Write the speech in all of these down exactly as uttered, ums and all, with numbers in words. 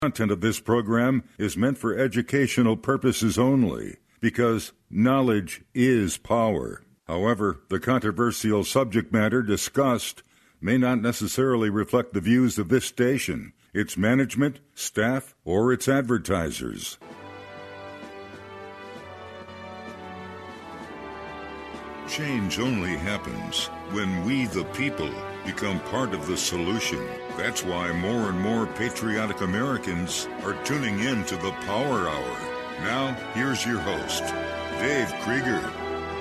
Content of this program is meant for educational purposes only, because knowledge is power. However, the controversial subject matter discussed may not necessarily reflect the views of this station, its management, staff, or its advertisers. Change only happens when we, the people, become part of the solution. That's why more and more patriotic Americans are tuning in to the Power Hour. Now, here's your host, Dave Krieger.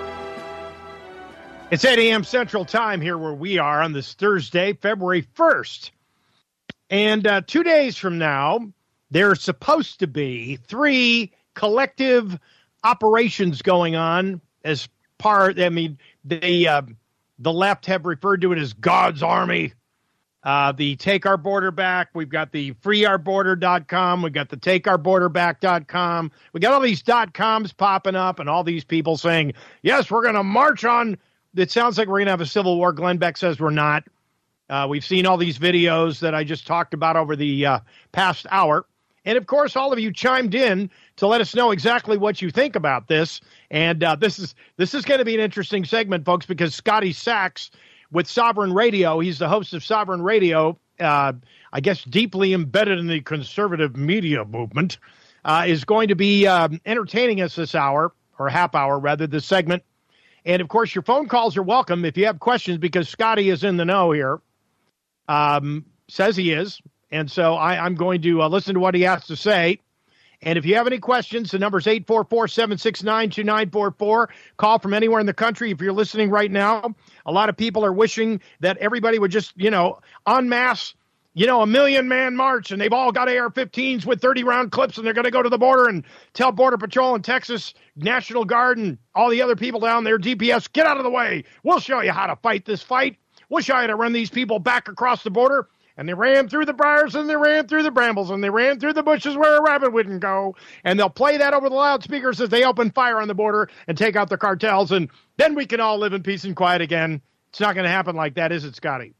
It's eight a.m. Central Time here where we are on this Thursday, February first. And uh, two days from now, there's supposed to be three collective operations going on as part, I mean, the, uh, the left have referred to it as God's Army. Uh, the Take Our Border Back. We've got the free our border dot com. We've got the take our border back dot com. We got all these dot coms popping up and all these people saying, yes, we're going to march on. It sounds like we're going to have a civil war. Glenn Beck says we're not. Uh, we've seen all these videos that I just talked about over the uh, past hour. And, of course, all of you chimed in to let us know exactly what you think about this. And uh, this is this is going to be an interesting segment, folks, because Scotty Sachs with Sovereign Radio, he's the host of Sovereign Radio, uh, I guess deeply embedded in the conservative media movement, uh, is going to be um, entertaining us this hour, or half hour, rather, this segment. And, of course, your phone calls are welcome if you have questions, because Scotty is in the know here, um, says he is. And so I, I'm going to uh, listen to what he has to say. And if you have any questions, the number is eight four four, seven six nine, two nine four four. Call from anywhere in the country if you're listening right now. A lot of people are wishing that everybody would just, you know, en masse, you know, a million-man march, and they've all got A R fifteens with thirty-round clips, and they're going to go to the border and tell Border Patrol and Texas National Guard and all the other people down there, D P S, get out of the way. We'll show you how to fight this fight. We'll show you how to run these people back across the border. And they ran through the briars, and they ran through the brambles, and they ran through the bushes where a rabbit wouldn't go. And they'll play that over the loudspeakers as they open fire on the border and take out the cartels. And then we can all live in peace and quiet again. It's not going to happen like that, is it, Scotty?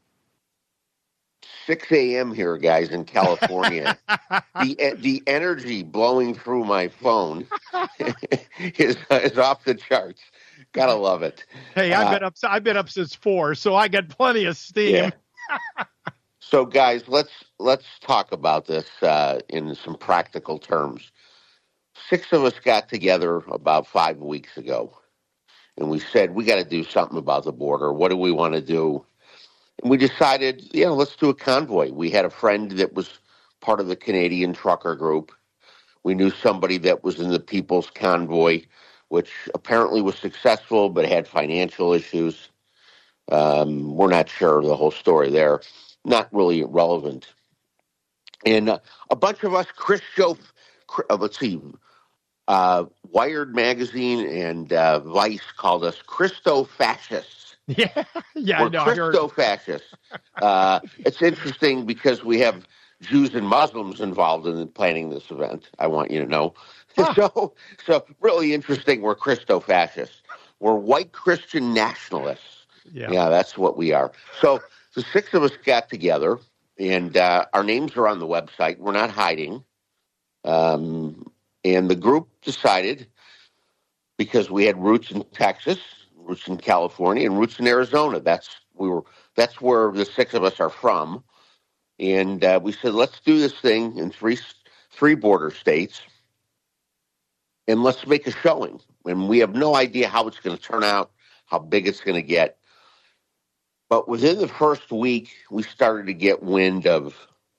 six a.m. here, guys, in California. the the energy blowing through my phone is, is off the charts. Gotta love it. Hey, I've uh, been up. I've been up since four, so I got plenty of steam. Yeah. So, guys, let's let's talk about this uh, in some practical terms. Six of us got together about five weeks ago, and we said, we got to do something about the border. What do we want to do? And we decided, you know, let's do a convoy. We had a friend that was part of the Canadian Trucker Group. We knew somebody that was in the People's Convoy, which apparently was successful but had financial issues. Um, we're not sure of the whole story there. Not really relevant. And uh, a bunch of us, Christo, uh, let's see, uh, Wired Magazine and uh, Vice called us Christo-fascists. Yeah, yeah, We're no, Christo-fascists. uh, it's interesting because we have Jews and Muslims involved in planning this event, I want you to know. Huh. So, so really interesting, we're Christo-fascists. We're white Christian nationalists. Yeah. yeah, that's what we are. So the six of us got together, and uh, our names are on the website. We're not hiding. Um, and the group decided, because we had roots in Texas, roots in California, and roots in Arizona. That's we were. That's where the six of us are from. And uh, we said, let's do this thing in three three border states, and let's make a showing. And we have no idea how it's going to turn out, how big it's going to get. But within the first week, we started to get wind of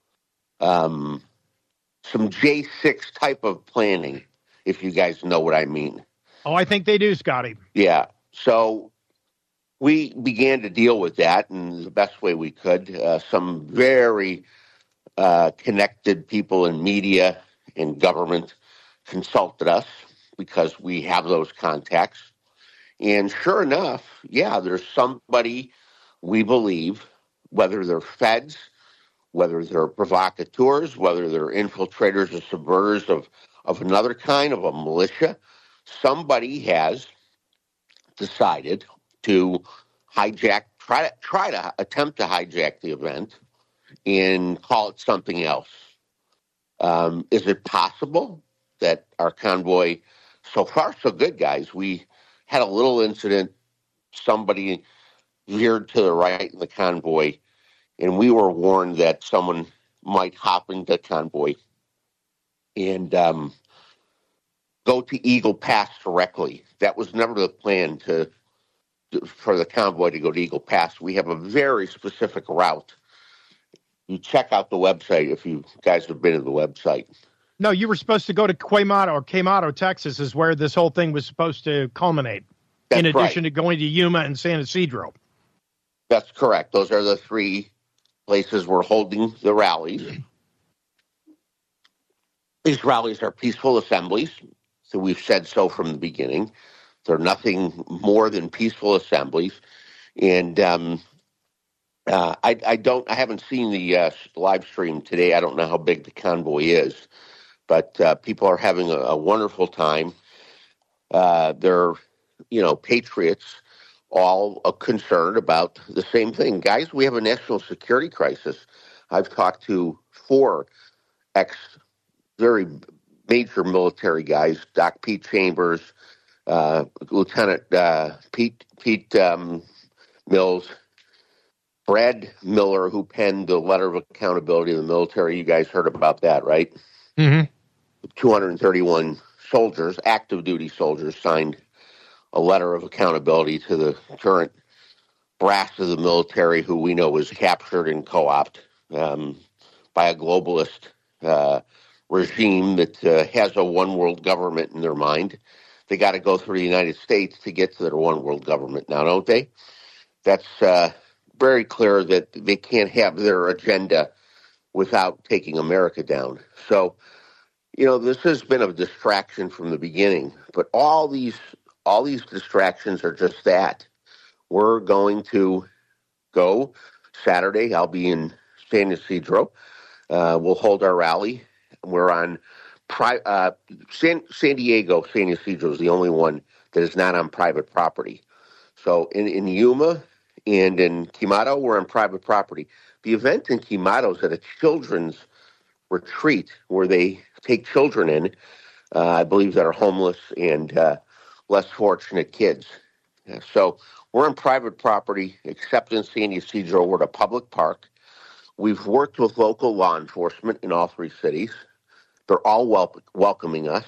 um, some J six type of planning, if you guys know what I mean. Oh, I think they do, Scotty. Yeah. So we began to deal with that in the best way we could. Uh, some very uh, connected people in media and government consulted us because we have those contacts. And sure enough, yeah, there's somebody we believe, whether they're feds, whether they're provocateurs, whether they're infiltrators or subverters of, of another kind of a militia, somebody has decided to hijack, try to try to attempt to hijack the event and call it something else. Um, is it possible that our convoy, so far so good, guys, we had a little incident, somebody veered to the right in the convoy, and we were warned that someone might hop into the convoy and um, go to Eagle Pass directly. That was never the plan to for the convoy to go to Eagle Pass. We have a very specific route. You check out the website if you guys have been to the website. No, you were supposed to go to Quemato or Quemato, Texas, is where this whole thing was supposed to culminate. That's in addition right. to going to Yuma and San Ysidro. That's correct. Those are the three places we're holding the rallies. These rallies are peaceful assemblies, so we've said so from the beginning. They're nothing more than peaceful assemblies, and um, uh, I, I don't. I haven't seen the uh, live stream today. I don't know how big the convoy is, but uh, people are having a, a wonderful time. Uh, they're, you know, patriots, all uh, concerned about the same thing. Guys, we have a national security crisis. I've talked to four ex very major military guys, Doc Pete Chambers, uh, Lieutenant uh, Pete Pete um, Mills, Brad Miller, who penned the letter of accountability in the military. You guys heard about that, right? Mm-hmm. two hundred thirty-one soldiers, active duty soldiers, signed a letter of accountability to the current brass of the military, who we know was captured and co-opted um, by a globalist uh, regime that uh, has a one world government in their mind. They got to go through the United States to get to their one world government now, don't they? That's uh, very clear that they can't have their agenda without taking America down. So, you know, this has been a distraction from the beginning, but all these all these distractions are just that. We're going to go Saturday. I'll be in San Ysidro. Uh, we'll hold our rally. We're on pri- uh, San, San Diego. San Ysidro is the only one that is not on private property. So in, in Yuma and in Quemato, we're on private property. The event in Quemato is at a children's retreat where they take children in, uh, I believe, that are homeless and uh, less fortunate kids. Yeah, so we're on private property, except in San Ysidro. We're at a public park. We've worked with local law enforcement in all three cities. They're all wel- welcoming us.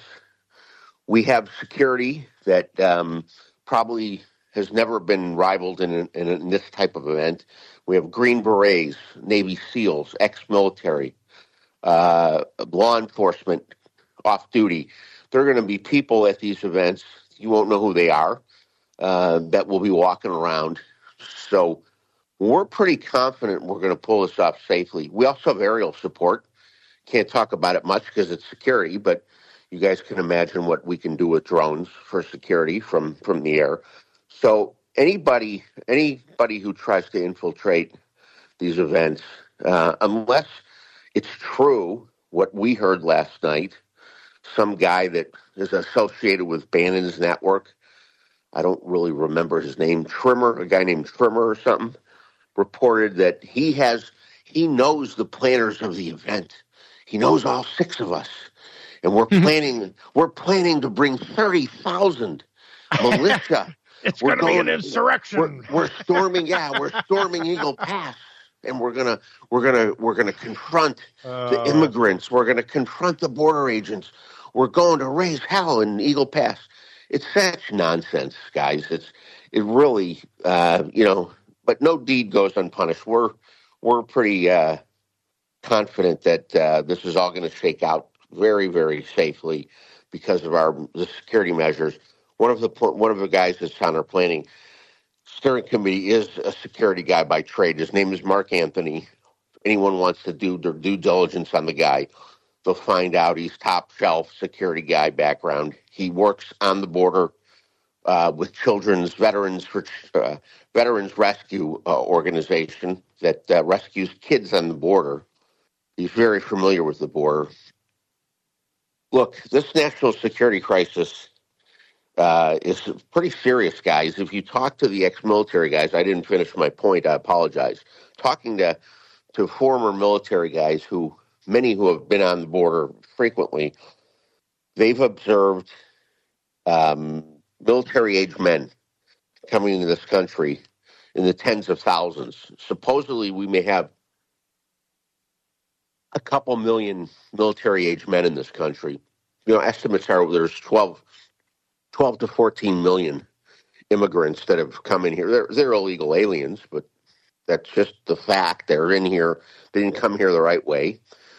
We have security that um, probably has never been rivaled in, in, in this type of event. We have Green Berets, Navy SEALs, ex-military, uh, law enforcement off duty. There are going to be people at these events. You won't know who they are, uh, that will be walking around. So we're pretty confident we're going to pull this off safely. We also have aerial support. Can't talk about it much because it's security, but you guys can imagine what we can do with drones for security from, from the air. So anybody anybody who tries to infiltrate these events, uh, unless it's true what we heard last night, some guy that is associated with Bannon's network, I don't really remember his name, Trimmer, a guy named Trimmer or something, reported that he has, he knows the planners of the event. He knows all six of us. And we're planning, we're planning to bring thirty thousand militia. It's We're going to be an going- insurrection. We're, we're storming, yeah, we're storming Eagle Pass. And we're gonna, we're gonna, we're gonna confront the Uh, immigrants. We're gonna confront the border agents. We're going to raise hell in Eagle Pass. It's such nonsense, guys. It's, it really, uh, you know, but no deed goes unpunished. We're, we're pretty uh, confident that uh, this is all going to shake out very, very safely because of our the security measures. One of the one of the guys that's on our planning steering committee is a security guy by trade. His name is Mark Anthony. If anyone wants to do their due diligence on the guy, they'll find out he's top shelf security guy background. He works on the border uh, with Children's Veterans for uh, Veterans Rescue uh, organization that uh, rescues kids on the border. He's very familiar with the border. Look, this national security crisis uh, is pretty serious, guys. If you talk to the ex-military guys, I didn't finish my point, I apologize. Talking to, to former military guys who many who have been on the border frequently, they've observed um, military-age men coming into this country in the tens of thousands. Supposedly, we may have a couple million military-age men in this country. You know, estimates are there's twelve, twelve to fourteen million immigrants that have come in here. They're, they're illegal aliens, but that's just the fact. They're in here. They didn't come here the right way.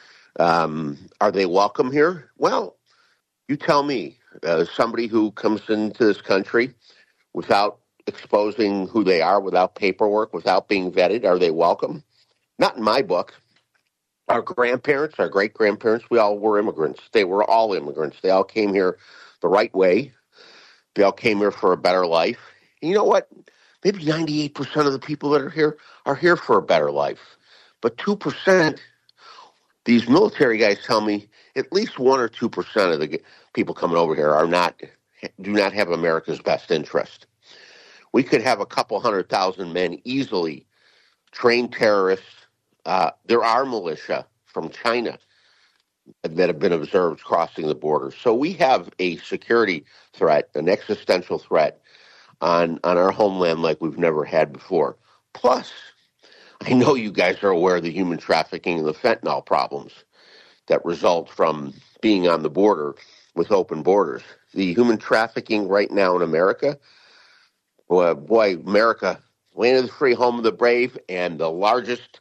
Um, are they welcome here? Well, you tell me. Uh, somebody who comes into this country without exposing who they are, without paperwork, without being vetted, are they welcome? Not in my book. Our grandparents, our great-grandparents, we all were immigrants. They were all immigrants. They all came here the right way. They all came here for a better life. And you know what? Maybe ninety-eight percent of the people that are here are here for a better life. But two percent, these military guys tell me, at least one or two percent of the people coming over here are not, do not have America's best interest. We could have a couple hundred thousand men easily, trained terrorists. Uh, there are militia from China that have been observed crossing the border. So we have a security threat, an existential threat on, on our homeland like we've never had before. Plus, I know you guys are aware of the human trafficking and the fentanyl problems that result from being on the border with open borders. The human trafficking right now in America, boy, boy America, land of the free, home of the brave, and the largest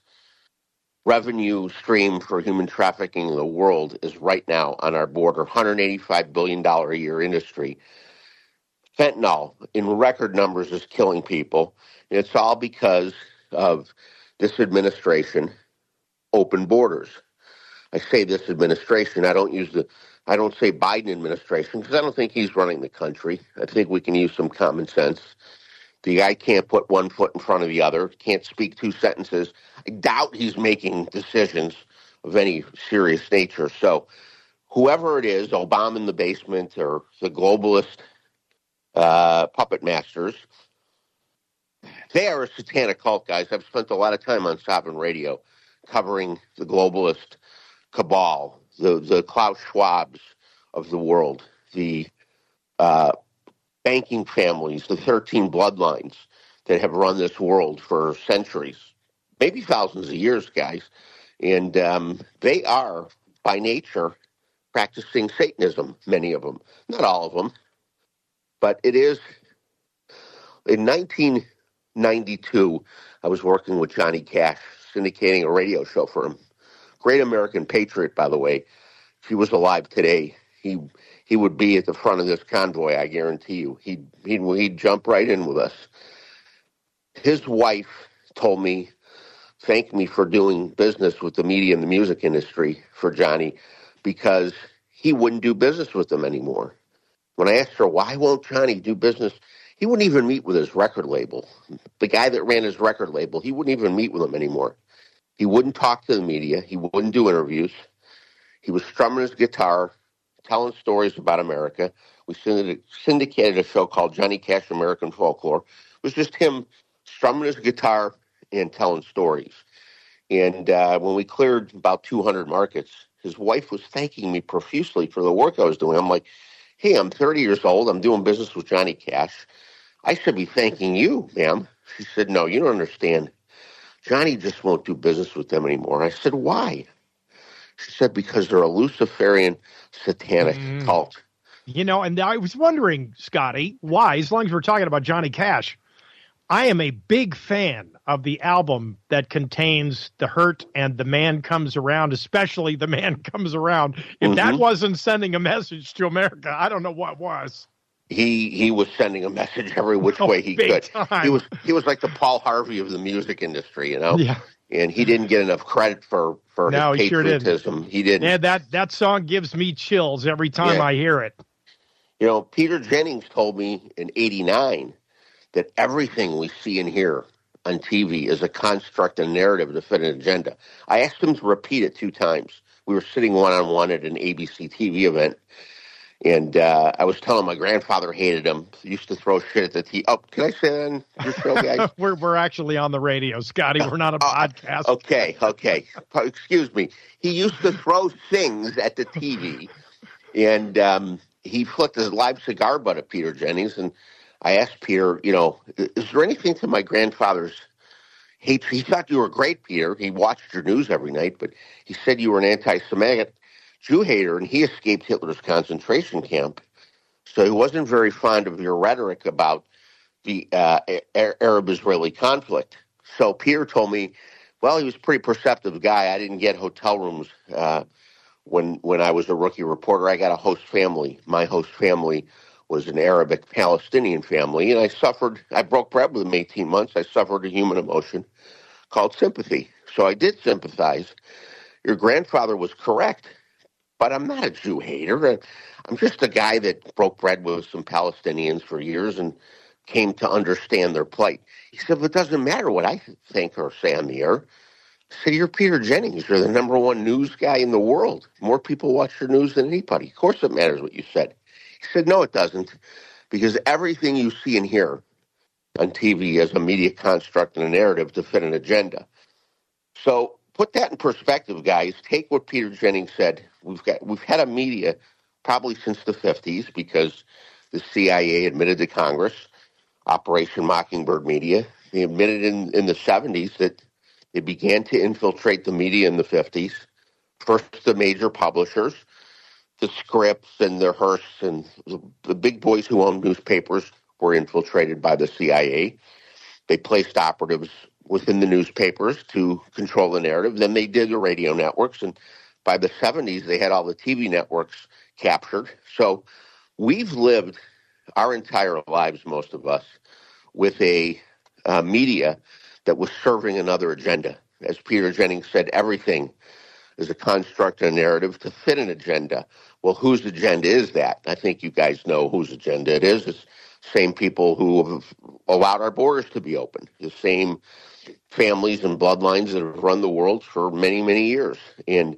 revenue stream for human trafficking in the world is right now on our border, one hundred eighty-five billion dollars a year industry. Fentanyl in record numbers is killing people. And it's all because of this administration, open borders. I say this administration, I don't use the, I don't say Biden administration because I don't think he's running the country. I think we can use some common sense. The guy can't put one foot in front of the other, can't speak two sentences. I doubt he's making decisions of any serious nature. So whoever it is, Obama in the basement or the globalist uh, puppet masters, they are a satanic cult, guys. I've spent a lot of time on Sovereign Radio covering the globalist cabal, the, the Klaus Schwabs of the world, the uh, banking families, the thirteen bloodlines that have run this world for centuries, maybe thousands of years, guys. And um, they are, by nature, practicing Satanism, many of them. Not all of them. But it is, in nineteen ninety-two, I was working with Johnny Cash, syndicating a radio show for him. Great American patriot, by the way. If he was alive today, he he would be at the front of this convoy, I guarantee you. He'd, he'd, he'd jump right in with us. His wife told me, thank me for doing business with the media and the music industry for Johnny, because he wouldn't do business with them anymore. When I asked her, why won't Johnny do business? He wouldn't even meet with his record label. The guy that ran his record label, he wouldn't even meet with him anymore. He wouldn't talk to the media. He wouldn't do interviews. He was strumming his guitar, telling stories about America. We syndicated a show called Johnny Cash American Folklore. It was just him strumming his guitar and telling stories. And uh, when we cleared about two hundred markets, his wife was thanking me profusely for the work I was doing. I'm like, hey, I'm thirty years old. I'm doing business with Johnny Cash. I should be thanking you, ma'am. She said, no, you don't understand. Johnny just won't do business with them anymore. I said, why? She said, because they're a Luciferian satanic mm. cult. You know, and I was wondering, Scotty, why, as long as we're talking about Johnny Cash, I am a big fan of the album that contains The Hurt and The Man Comes Around, especially The Man Comes Around. If mm-hmm. that wasn't sending a message to America, I don't know what was. He he was sending a message every which oh, way he could. Time. He was he was like the Paul Harvey of the music industry, you know? Yeah. And he didn't get enough credit for, for no, his patriotism. He, he didn't. Yeah, that, that song gives me chills every time yeah. I hear it. You know, Peter Jennings told me in eighty-nine that everything we see and hear on T V is a construct and narrative to fit an agenda. I asked him to repeat it two times. We were sitting one-on-one at an A B C T V event, And uh, I was telling my grandfather hated him. He used to throw shit at the T V. Oh, can I say that on your show, guys? we're we're actually on the radio, Scotty. We're not a uh, podcast. Okay, okay. Excuse me. He used to throw things at the T V, and um, he flicked his live cigar butt at Peter Jennings. And I asked Peter, you know, is there anything to my grandfather's hate? He thought you were great, Peter. He watched your news every night, but he said you were an anti-Semitic Jew hater, and he escaped Hitler's concentration camp. So he wasn't very fond of your rhetoric about the uh, Arab-Israeli conflict. So Peter told me, well, he was a pretty perceptive guy. I didn't get hotel rooms uh, when when I was a rookie reporter. I got a host family. My host family was an Arabic Palestinian family, and I suffered, I broke bread with them eighteen months. I suffered a human emotion called sympathy. So I did sympathize. Your grandfather was correct, but I'm not a Jew hater. I'm just a guy that broke bread with some Palestinians for years and came to understand their plight. He said, well, it doesn't matter what I think or say on the air. I said, you're Peter Jennings. You're the number one news guy in the world. More people watch your news than anybody. Of course it matters what you said. He said, no, it doesn't, because everything you see and hear on T V is a media construct and a narrative to fit an agenda. So put that in perspective, guys. Take what Peter Jennings said. We've got we've had a media probably since the fifties, because the C I A admitted to Congress, Operation Mockingbird Media. They admitted in, in the seventies that they began to infiltrate the media in the fifties. First, the major publishers, the Scripps and the Hearsts and the, the big boys who owned newspapers were infiltrated by the C I A. They placed operatives within the newspapers to control the narrative. Then they did the radio networks, and by the seventies, they had all the T V networks captured. So we've lived our entire lives, most of us, with a uh, media that was serving another agenda. As Peter Jennings said, everything is a construct and a narrative to fit an agenda. Well, whose agenda is that? I think you guys know whose agenda it is. It's the same people who have allowed our borders to be open, the same families and bloodlines that have run the world for many, many years. And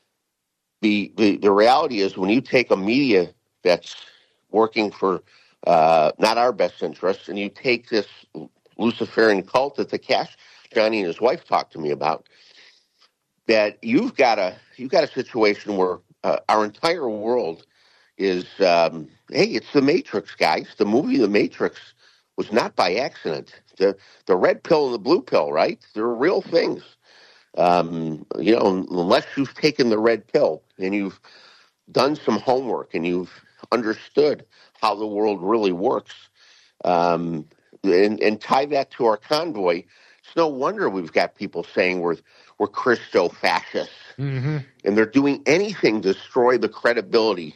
the the, the reality is, when you take a media that's working for uh, not our best interests, and you take this Luciferian cult that the Cash Johnny and his wife talked to me about, that you've got a you've got a situation where uh, our entire world is um, hey, it's the Matrix, guys. The movie The Matrix was not by accident. The the red pill and the blue pill, right? They're real things. Um, you know, unless you've taken the red pill and you've done some homework and you've understood how the world really works, um, and, and tie that to our convoy, it's no wonder we've got people saying we're we're Christo-fascists, mm-hmm. and they're doing anything to destroy the credibility.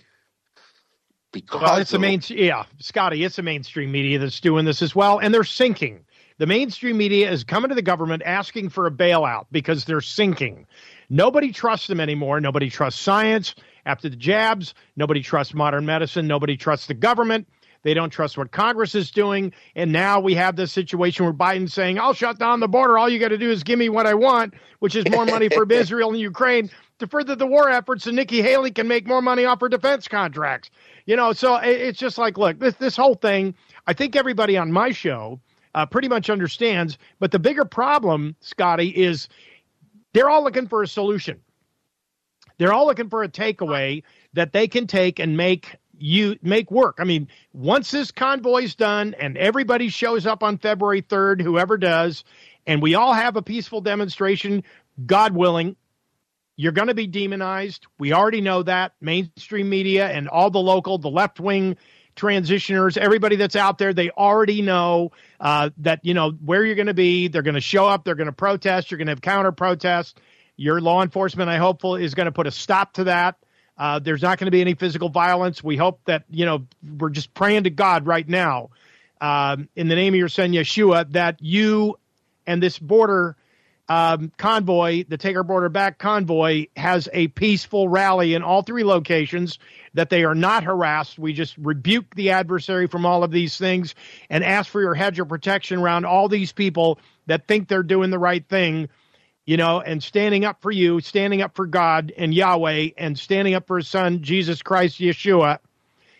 Because well, it's the main, yeah, Scotty, it's the mainstream media that's doing this as well, and they're sinking. The mainstream media is coming to the government asking for a bailout because they're sinking. Nobody trusts them anymore. Nobody trusts science after the jabs. Nobody trusts modern medicine. Nobody trusts the government. They don't trust what Congress is doing. And now we have this situation where Biden's saying, I'll shut down the border. All you got to do is give me what I want, which is more money for Israel and Ukraine to further the war efforts. And Nikki Haley can make more money off her defense contracts. You know, so it's just like, look, this, this whole thing, I think everybody on my show uh, pretty much understands. But the bigger problem, Scotty, is they're all looking for a solution. They're all looking for a takeaway that they can take and make you make work. I mean, once this convoy's done and everybody shows up on February third, whoever does, and we all have a peaceful demonstration, God willing, you're going to be demonized. We already know that. Mainstream media and all the local, the left-wing transitioners, everybody that's out there, they already know uh, that, you know, where you're going to be. They're going to show up. They're going to protest. You're going to have counter-protests. Your law enforcement, I hope, is going to put a stop to that. Uh, there's not going to be any physical violence. We hope that, you know, we're just praying to God right now um, in the name of your son, Yeshua, that you and this border um, convoy, the Take Our Border Back convoy, has a peaceful rally in all three locations, that they are not harassed. We just rebuke the adversary from all of these things and ask for your hedge of protection around all these people that think they're doing the right thing. You know, and standing up for you, standing up for God and Yahweh, and standing up for his son, Jesus Christ, Yeshua.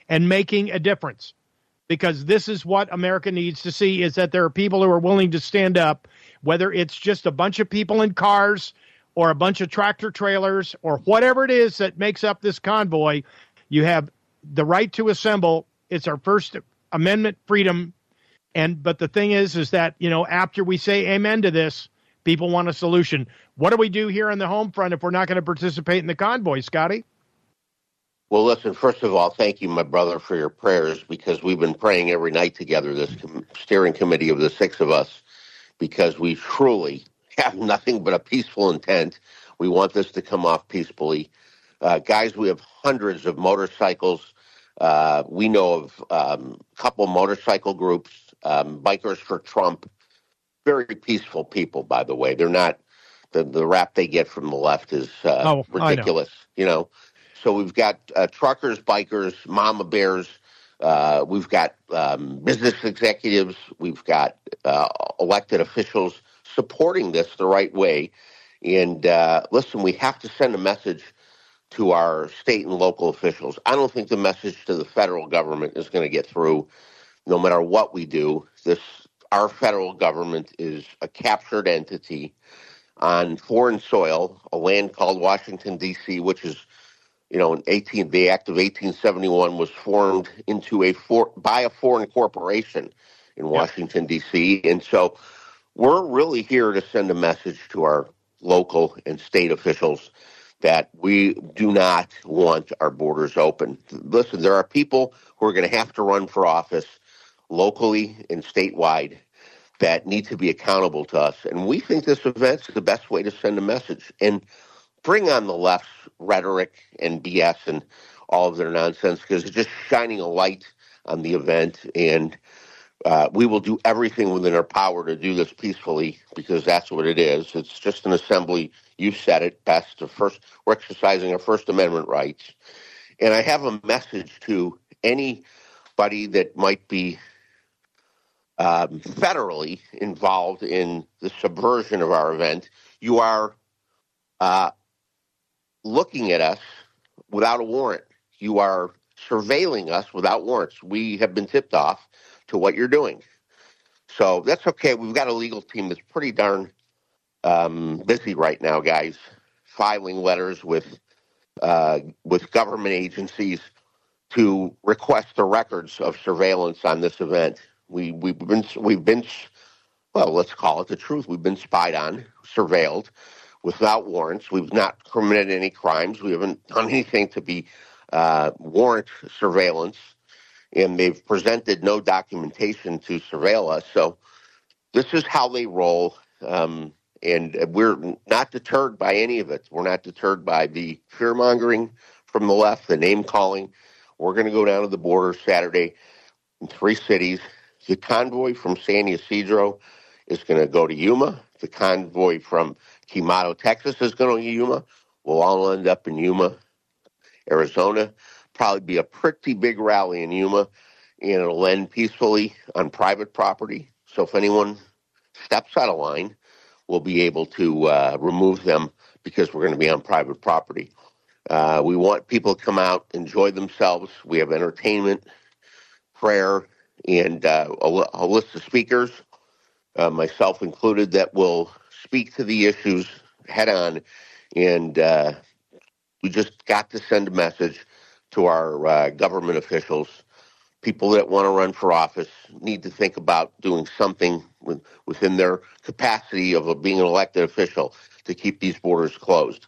and making a difference. Because this is what America needs to see, is that there are people who are willing to stand up, whether it's just a bunch of people in cars or a bunch of tractor trailers or whatever it is that makes up this convoy. You have the right to assemble. It's our First Amendment freedom. And but the thing is, is that, you know, after we say amen to this, people want a solution. What do we do here on the home front if we're not going to participate in the convoy, Scotty? Well, listen, first of all, thank you, my brother, for your prayers, because we've been praying every night together, this com- steering committee of the six of us, because we truly have nothing but a peaceful intent. We want this to come off peacefully. Uh, guys, we have hundreds of motorcycles. Uh, we know of um, a couple motorcycle groups, um, Bikers for Trump, very peaceful people, by the way. They're not, the, the rap they get from the left is uh, oh, ridiculous, you know. So we've got uh, truckers, bikers, mama bears. Uh, we've got um, business executives. We've got uh, elected officials supporting this the right way. And uh, listen, we have to send a message to our state and local officials. I don't think the message to the federal government is going to get through no matter what we do. This, our federal government is a captured entity on foreign soil, a land called Washington, D C, which is, you know, in eighteen, the Act of eighteen seventy-one was formed into a for, by a foreign corporation in Washington, D C. And so we're really here to send a message to our local and state officials that we do not want our borders open. Listen, there are people who are going to have to run for office locally and statewide that need to be accountable to us. And we think this event's the best way to send a message. And bring on the left's rhetoric and B S and all of their nonsense, because it's just shining a light on the event. And uh, we will do everything within our power to do this peacefully, because that's what it is. It's just an assembly. You said it best. The first, we're exercising our First Amendment rights. And I have a message to anybody that might be um, federally involved in the subversion of our event. You are uh, looking at us without a warrant. You are surveilling us without warrants. We have been tipped off to what you're doing. So that's okay. We've got a legal team that's pretty darn um, busy right now, guys, filing letters with uh, with government agencies to request the records of surveillance on this event. We, we've been, we've been, well, let's call it the truth. We've been spied on, surveilled, without warrants. We've not committed any crimes. We haven't done anything to be uh, warrant surveillance, and they've presented no documentation to surveil us. So this is how they roll, um, and we're not deterred by any of it. We're not deterred by the fear-mongering from the left, the name-calling. We're going to go down to the border Saturday in three cities. The convoy from San Ysidro is going to go to Yuma. The convoy from Quemado, Texas is going to Yuma. We'll all end up in Yuma, Arizona. Probably be a pretty big rally in Yuma, and it'll end peacefully on private property. So if anyone steps out of line, we'll be able to uh, remove them, because we're going to be on private property. Uh, we want people to come out, enjoy themselves. We have entertainment, prayer, and uh, a, a list of speakers, uh, myself included, that will speak to the issues head on. And uh, we just got to send a message to our uh, government officials. People that want to run for office need to think about doing something with, within their capacity of a, being an elected official to keep these borders closed.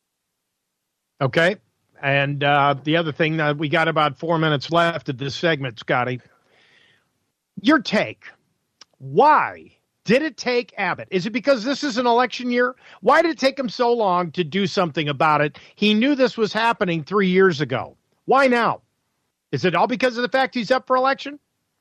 Okay. And uh, the other thing, that we got about four minutes left of this segment, Scotty. Your take. Why did it take Abbott? Is it because this is an election year? Why did it take him so long to do something about it? He knew this was happening three years ago. Why now? Is it all because of the fact he's up for election?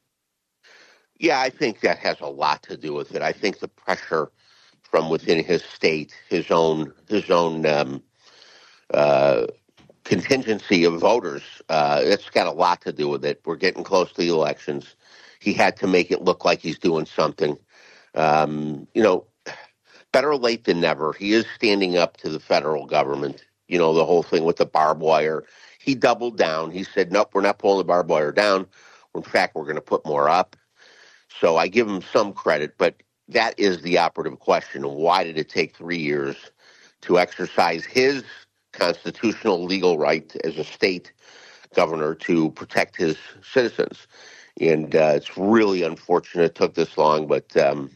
Yeah, I think that has a lot to do with it. I think the pressure from within his state, his own, his own um, uh, contingency of voters, uh, it's got a lot to do with it. We're getting close to the elections. He had to make it look like he's doing something. Um, you know, better late than never. He is standing up to the federal government. You know, the whole thing with the barbed wire. he doubled down. He said, nope, we're not pulling the barbed wire down. In fact, we're going to put more up. So I give him some credit, but that is the operative question. Why did it take three years to exercise his constitutional legal right as a state governor to protect his citizens? And uh, it's really unfortunate it took this long, but um,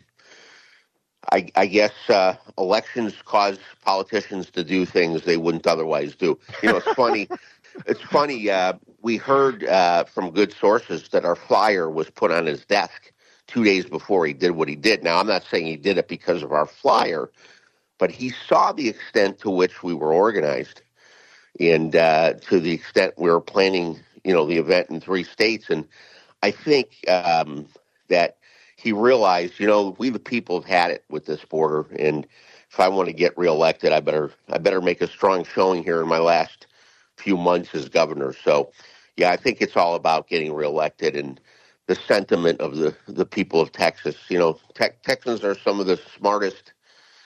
I, I guess uh, elections cause politicians to do things they wouldn't otherwise do. You know, it's funny. It's funny. Uh, we heard uh, from good sources that our flyer was put on his desk two days before he did what he did. Now, I'm not saying he did it because of our flyer, but he saw the extent to which we were organized and uh, to the extent we were planning, you know, the event in three states. And I think um, that he realized, you know, we the people have had it with this border, and if I want to get reelected, I better I better make a strong showing here in my last few months as governor. So, yeah, I think it's all about getting reelected and the sentiment of the, the people of Texas. You know, te- Texans are some of the smartest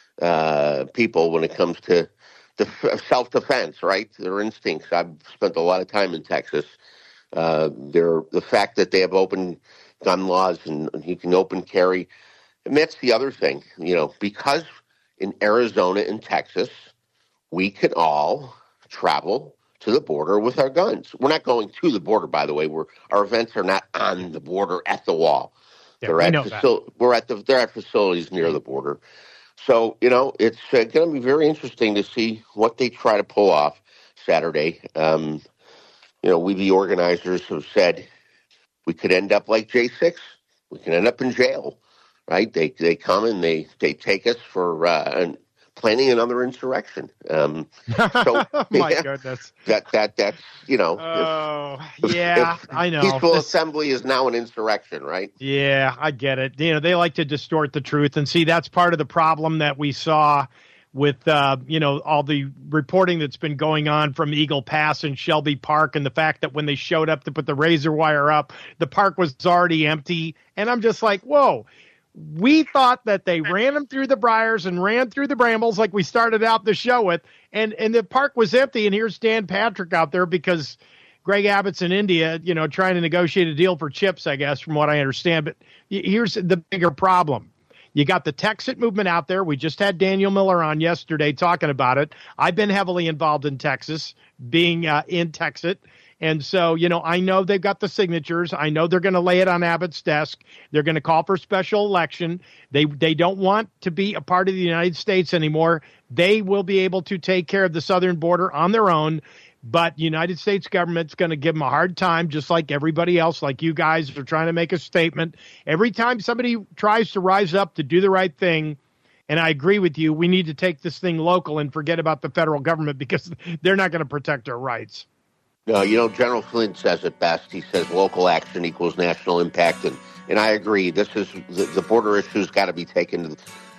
uh, people when it comes to def- self-defense, right? Their instincts. I've spent a lot of time in Texas. Uh, they're, the fact that they have open gun laws and you can open carry. And that's the other thing, you know, because in Arizona and Texas, we can all travel to the border with our guns. We're not going to the border, by the way. We're, our events are not on the border at the wall. Yeah, they're we at know facil- that. We're at the they're at facilities near the border. So, you know, it's uh, going to be very interesting to see what they try to pull off Saturday. Um, you know, we, the organizers, have said we could end up like J six. We can end up in jail, right? They they come and they, they take us for uh, an, planning another insurrection. Um, so, My yeah, goodness. That, that, that's, you know. Oh, if, yeah, if I know. Peaceful This- assembly is now an insurrection, right? Yeah, I get it. You know, they like to distort the truth. And see, that's part of the problem that we saw with, uh, you know, all the reporting that's been going on from Eagle Pass and Shelby Park, and the fact that when they showed up to put the razor wire up, the park was already empty. And I'm just like, whoa. We thought that they ran them through the briars and ran through the brambles like we started out the show with, and, and the park was empty. And here's Dan Patrick out there because Greg Abbott's in India, you know, trying to negotiate a deal for chips, I guess, from what I understand. But here's the bigger problem. You got the Texit movement out there. We just had Daniel Miller on yesterday talking about it. I've been heavily involved in Texas, being uh, in Texit. And so, you know, I know they've got the signatures. I know they're going to lay it on Abbott's desk. They're going to call for special election. They they don't want to be a part of the United States anymore. They will be able to take care of the southern border on their own. But United States government's going to give them a hard time, just like everybody else, like you guys are trying to make a statement. Every time somebody tries to rise up to do the right thing, and I agree with you, we need to take this thing local and forget about the federal government because they're not going to protect our rights. No, you know, General Flynn says it best. He says local action equals national impact. And, and I agree. This is the, the border issue's got to be taken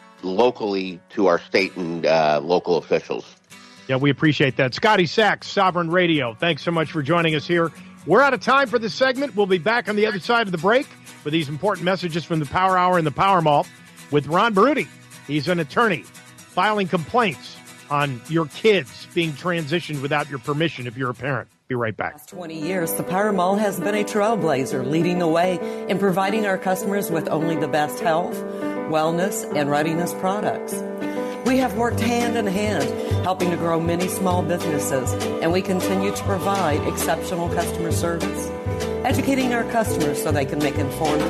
locally to our state and uh, local officials. Yeah, we appreciate that. Scotty Sachs, Sovereign Radio. Thanks so much for joining us here. We're out of time for this segment. We'll be back on the other side of the break with these important messages from the Power Hour and the Power Mall with Ron Baruti. He's an attorney filing complaints on your kids being transitioned without your permission if you're a parent. Be right back. For twenty years, the Power Mall has been a trailblazer, leading the way in providing our customers with only the best health, wellness, and readiness products. We have worked hand in hand, helping to grow many small businesses, and we continue to provide exceptional customer service, educating our customers so they can make informed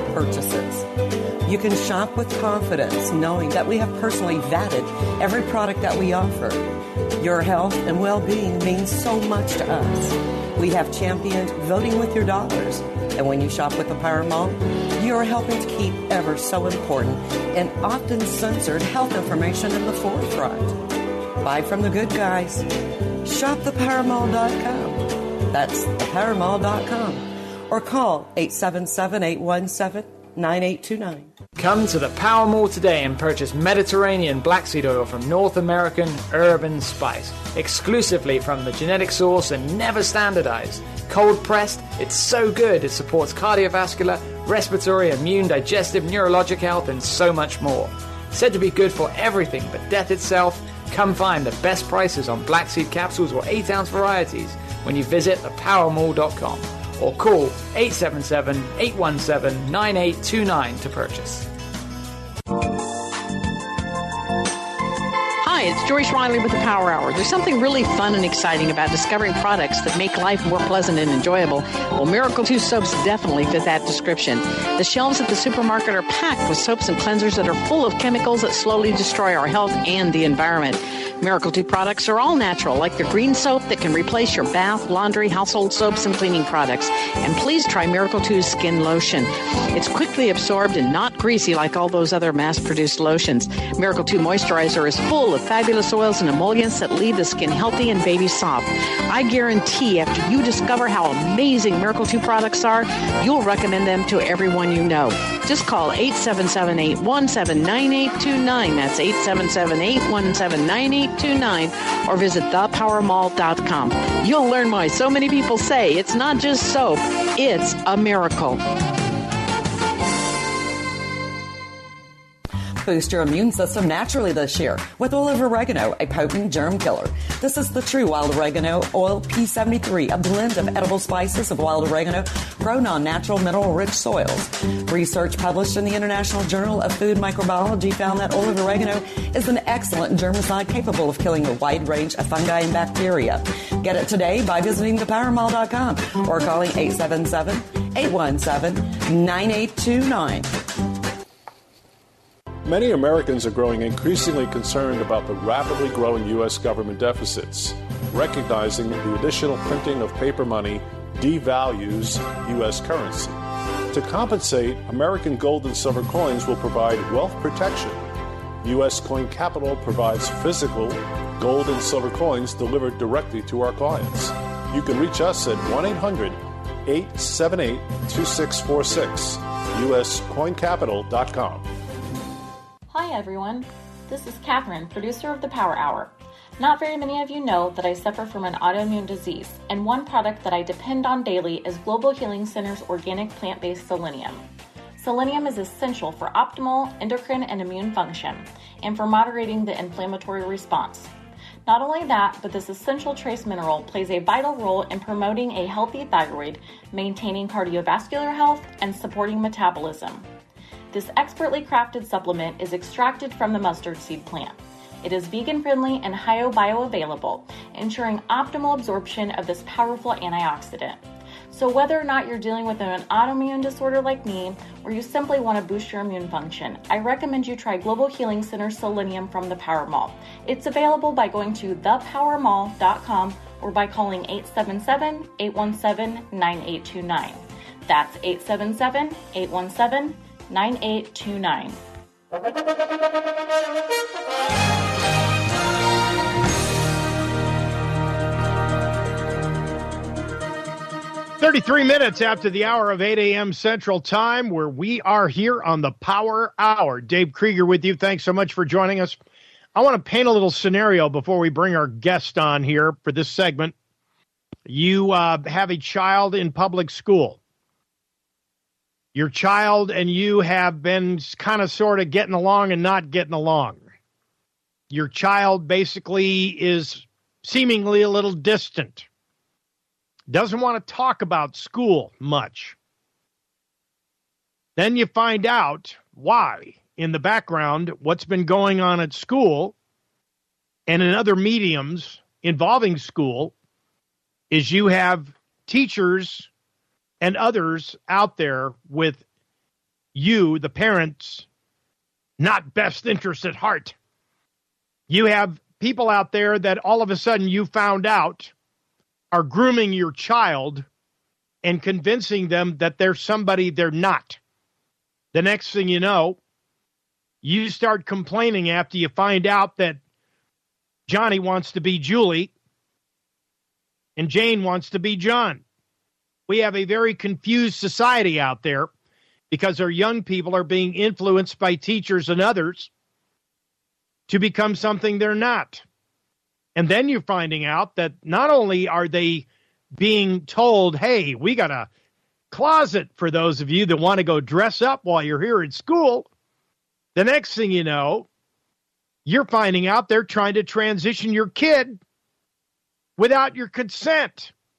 purchases. You can shop with confidence, knowing that we have personally vetted every product that we offer. Your health and well-being means so much to us. We have championed voting with your dollars. And when you shop with the Power Mall, you are helping to keep ever so important and often censored health information in the forefront. Buy from the good guys. Shop the power mall dot com. That's the power mall dot com. Or call eight seven seven, eight one seven, nine eight two nine. Come to the Power Mall today and purchase Mediterranean black seed oil from North American Urban Spice, exclusively from the genetic source and never standardized. Cold pressed, it's so good it supports cardiovascular, respiratory, immune, digestive, neurologic health, and so much more. Said to be good for everything but death itself, come find the best prices on black seed capsules or eight ounce varieties when you visit the power mall dot com or call eight seven seven, eight one seven, nine eight two nine to purchase. Hi, it's Joyce Riley with the Power Hour. There's something really fun and exciting about discovering products that make life more pleasant and enjoyable. Well, Miracle two soaps definitely fit that description. The shelves at the supermarket are packed with soaps and cleansers that are full of chemicals that slowly destroy our health and the environment. Miracle two products are all natural, like the green soap that can replace your bath, laundry, household soaps, and cleaning products. And please try Miracle two's skin lotion. It's quickly absorbed and not greasy like all those other mass-produced lotions. Miracle two Moisturizer is full of fabulous oils and emollients that leave the skin healthy and baby soft. I guarantee after you discover how amazing Miracle two products are, you'll recommend them to everyone you know. Just call eight seven seven, eight one seven, nine eight two nine. That's eight seven seven, eight one seven, nine eight two nine, or visit the power mall dot com. You'll learn why so many people say it's not just soap, it's a miracle. Boost your immune system naturally this year with olive oregano, a potent germ killer. This is the true wild oregano oil P seventy-three, a blend of edible spices of wild oregano grown on natural mineral-rich soils. Research published in the International Journal of Food Microbiology found that olive oregano is an excellent germicide capable of killing a wide range of fungi and bacteria. Get it today by visiting the power mall dot com or calling eight seven seven, eight one seven, nine eight two nine. Many Americans are growing increasingly concerned about the rapidly growing U S government deficits, recognizing the additional printing of paper money devalues U S currency. To compensate, American gold and silver coins will provide wealth protection. U S Coin Capital provides physical gold and silver coins delivered directly to our clients. You can reach us at one eight hundred, eight seven eight, two six four six, U S coin capital dot com. Hi everyone, this is Catherine, producer of the Power Hour. Not very many of you know that I suffer from an autoimmune disease, and one product that I depend on daily is Global Healing Center's organic plant-based selenium. Selenium is essential for optimal endocrine and immune function, and for moderating the inflammatory response. Not only that, but this essential trace mineral plays a vital role in promoting a healthy thyroid, maintaining cardiovascular health, and supporting metabolism. This expertly crafted supplement is extracted from the mustard seed plant. It is vegan-friendly and bio-bioavailable, ensuring optimal absorption of this powerful antioxidant. So whether or not you're dealing with an autoimmune disorder like me, or you simply want to boost your immune function, I recommend you try Global Healing Center Selenium from the Power Mall. It's available by going to the power mall dot com or by calling eight seven seven, eight one seven, nine eight two nine. That's eight seven seven, eight one seven, nine eight two nine. thirty-three minutes after the hour of eight a.m. Central Time, where we are here on the Power Hour. Dave Krieger with you. Thanks so much for joining us. I want to paint a little scenario before we bring our guest on here for this segment. You uh, have a child in public school. Your child and you have been kind of sort of getting along and not getting along. Your child basically is seemingly a little distant. Doesn't want to talk about school much. Then you find out why in the background, what's been going on at school and in other mediums involving school is you have teachers and others out there with you, the parents, not best interest at heart. You have people out there that all of a sudden you found out are grooming your child and convincing them that they're somebody they're not. The next thing you know, you start complaining after you find out that Johnny wants to be Julie and Jane wants to be John. We have a very confused society out there because our young people are being influenced by teachers and others to become something they're not. And then you're finding out that not only are they being told, hey, we got a closet for those of you that want to go dress up while you're here at school. The next thing you know, you're finding out they're trying to transition your kid without your consent.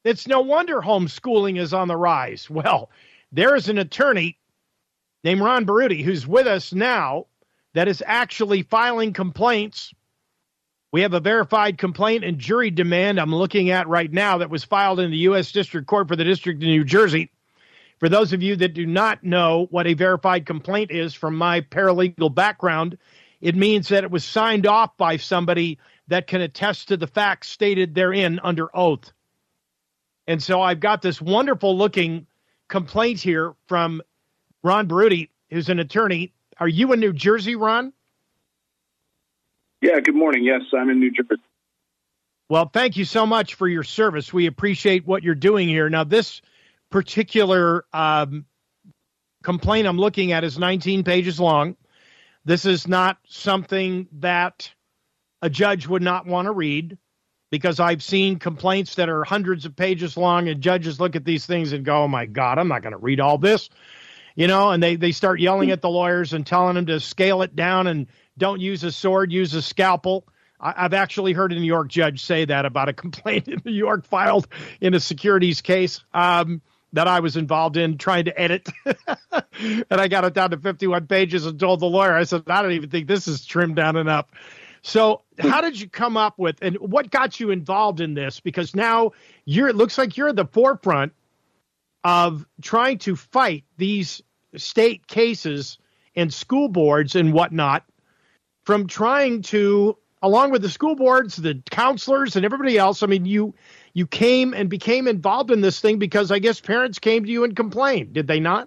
It's no wonder homeschooling is on the rise. Well, there is an attorney named Ron Baruti who's with us now that is actually filing complaints. We have a verified complaint and jury demand I'm looking at right now that was filed in the U S District Court for the District of New Jersey. For those of you that do not know what a verified complaint is from my paralegal background, it means that it was signed off by somebody that can attest to the facts stated therein under oath. And so I've got this wonderful looking complaint here from Ron Baruti, who's an attorney. Are you in New Jersey, Ron? Yeah, good morning. Yes, I'm in New Jersey. Well, thank you so much for your service. We appreciate what you're doing here. Now, this particular um, complaint I'm looking at is nineteen pages long. This is not something that a judge would not want to read, because I've seen complaints that are hundreds of pages long, and judges look at these things and go, oh, my God, I'm not going to read all this. You know, and they, they start yelling at the lawyers and telling them to scale it down and don't use a sword, use a scalpel. I, I've actually heard a New York judge say that about a complaint in New York filed in a securities case um, that I was involved in trying to edit. And I got it down to fifty-one pages and told the lawyer, I said, I don't even think this is trimmed down enough. So how did you come up with, and what got you involved in this? Because now you're, it looks like you're at the forefront of trying to fight these state cases and school boards and whatnot from trying to, along with the school boards, the counselors and everybody else. I mean, you you came and became involved in this thing because I guess parents came to you and complained. Did they not?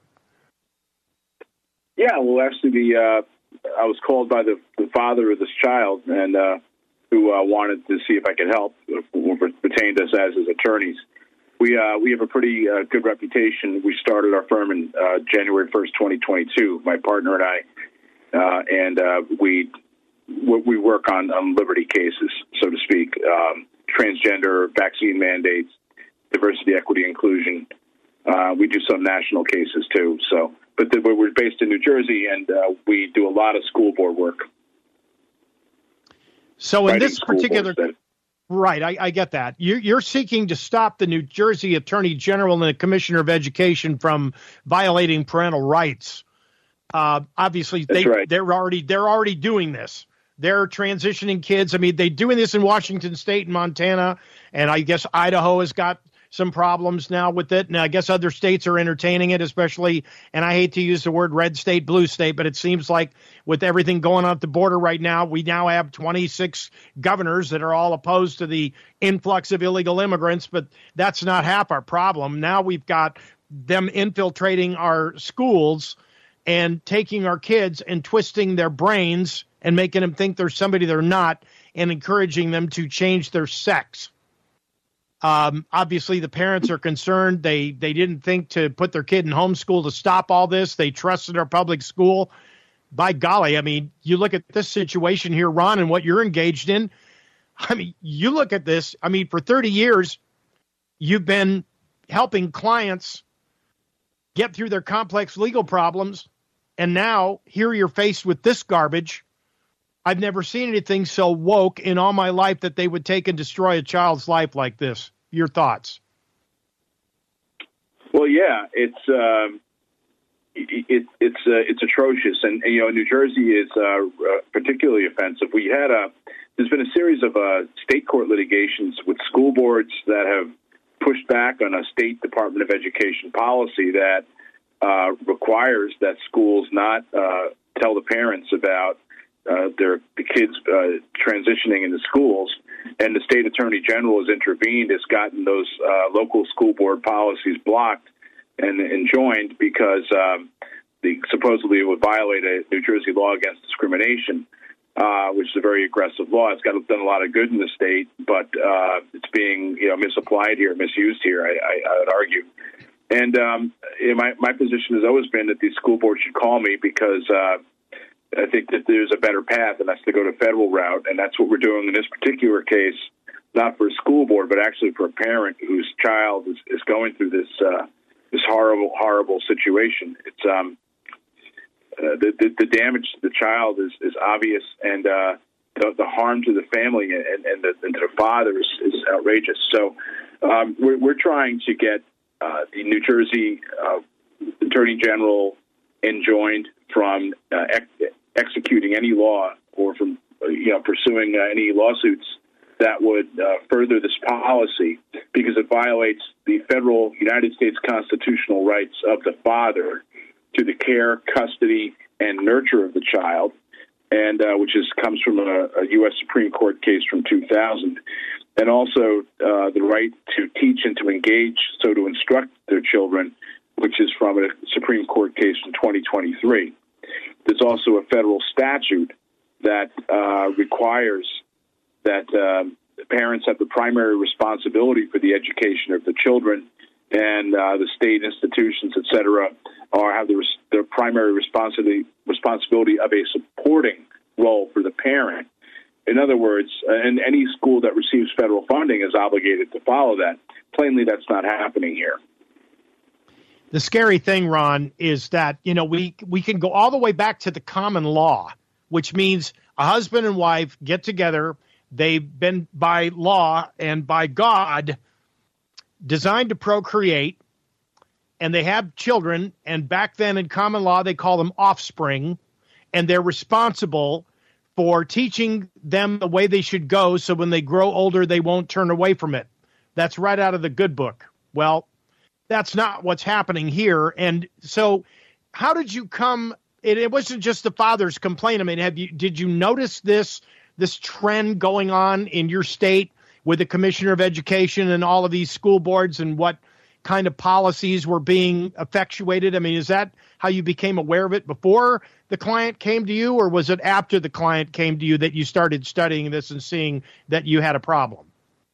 Yeah, well, actually, the uh, I was called by the, the father of this child, and uh, who uh, wanted to see if I could help, who retained us as his attorneys. We uh, we have a pretty uh, good reputation. We started our firm in uh, January first, twenty twenty-two, my partner and I, uh, and uh, we we work on, on liberty cases, so to speak, um, transgender, vaccine mandates, diversity, equity, inclusion. Uh, we do some national cases, too. So, but the, we're based in New Jersey, and uh, we do a lot of school board work. So in this particular... Right, I, I get that. You're, you're seeking to stop the New Jersey Attorney General and the Commissioner of Education from violating parental rights. Uh, obviously, they, right. they're already they're already doing this. They're transitioning kids. I mean, they're doing this in Washington State and Montana, and I guess Idaho has got some problems now with it. And I guess other states are entertaining it, especially, and I hate to use the word red state, blue state, but it seems like with everything going on at the border right now, we now have twenty-six governors that are all opposed to the influx of illegal immigrants, but that's not half our problem. Now we've got them infiltrating our schools and taking our kids and twisting their brains and making them think they're somebody they're not and encouraging them to change their sex. Um, obviously, the parents are concerned. They they didn't think to put their kid in homeschool to stop all this. They trusted our public school. By golly, I mean, you look at this situation here, Ron, and what you're engaged in. I mean, you look at this. I mean, for thirty years, you've been helping clients get through their complex legal problems. And now here you're faced with this garbage. I've never seen anything so woke in all my life that they would take and destroy a child's life like this. Your thoughts? Well, yeah, it's um, it, it's uh, it's atrocious, and, and you know, New Jersey is uh, uh, particularly offensive. We had a there's been a series of uh, state court litigations with school boards that have pushed back on a state Department of Education policy that uh, requires that schools not uh, tell the parents about Uh, their the kids uh, transitioning into schools, and the state attorney general has intervened, has gotten those uh, local school board policies blocked and enjoined because um, the supposedly it would violate a New Jersey law against discrimination, uh, which is a very aggressive law. It's got done a lot of good in the state, but uh, it's being you know misapplied here, misused here. I, I, I would argue. And um, you know, my my position has always been that these school boards should call me because. Uh, I think that there's a better path, and that's to go to federal route, and that's what we're doing in this particular case, not for a school board, but actually for a parent whose child is, is going through this uh, this horrible, horrible situation. It's um, uh, the, the the damage to the child is, is obvious, and uh, the, the harm to the family and, and, the, and to the father is, is outrageous. So Um, we're, we're trying to get uh, the New Jersey uh, Attorney General enjoined from uh, ex- executing any law or from uh, you know pursuing uh, any lawsuits that would uh, further this policy, because it violates the federal United States constitutional rights of the father to the care, custody, and nurture of the child, and uh, which is comes from a, a U S Supreme Court case from two thousand, and also uh, the right to teach and to engage, so to instruct their children, which is from a Supreme Court case from twenty twenty-three. There's also a federal statute that uh, requires that uh, parents have the primary responsibility for the education of the children, and uh, the state institutions, et cetera, are have the, the primary responsibility responsibility of a supporting role for the parent. In other words, uh, and any school that receives federal funding is obligated to follow that. Plainly, that's not happening here. The scary thing, Ron, is that, you know, we we can go all the way back to the common law, which means a husband and wife get together. They've been, by law and by God, designed to procreate, and they have children. And back then in common law, they call them offspring, and they're responsible for teaching them the way they should go, so when they grow older, they won't turn away from it. That's right out of the good book. Well, that's not what's happening here. And so how did you come, it, it wasn't just the father's complaint. I mean, have you, did you notice this, this trend going on in your state with the Commissioner of Education and all of these school boards, and what kind of policies were being effectuated? I mean, is that how you became aware of it before the client came to you, or was it after the client came to you that you started studying this and seeing that you had a problem?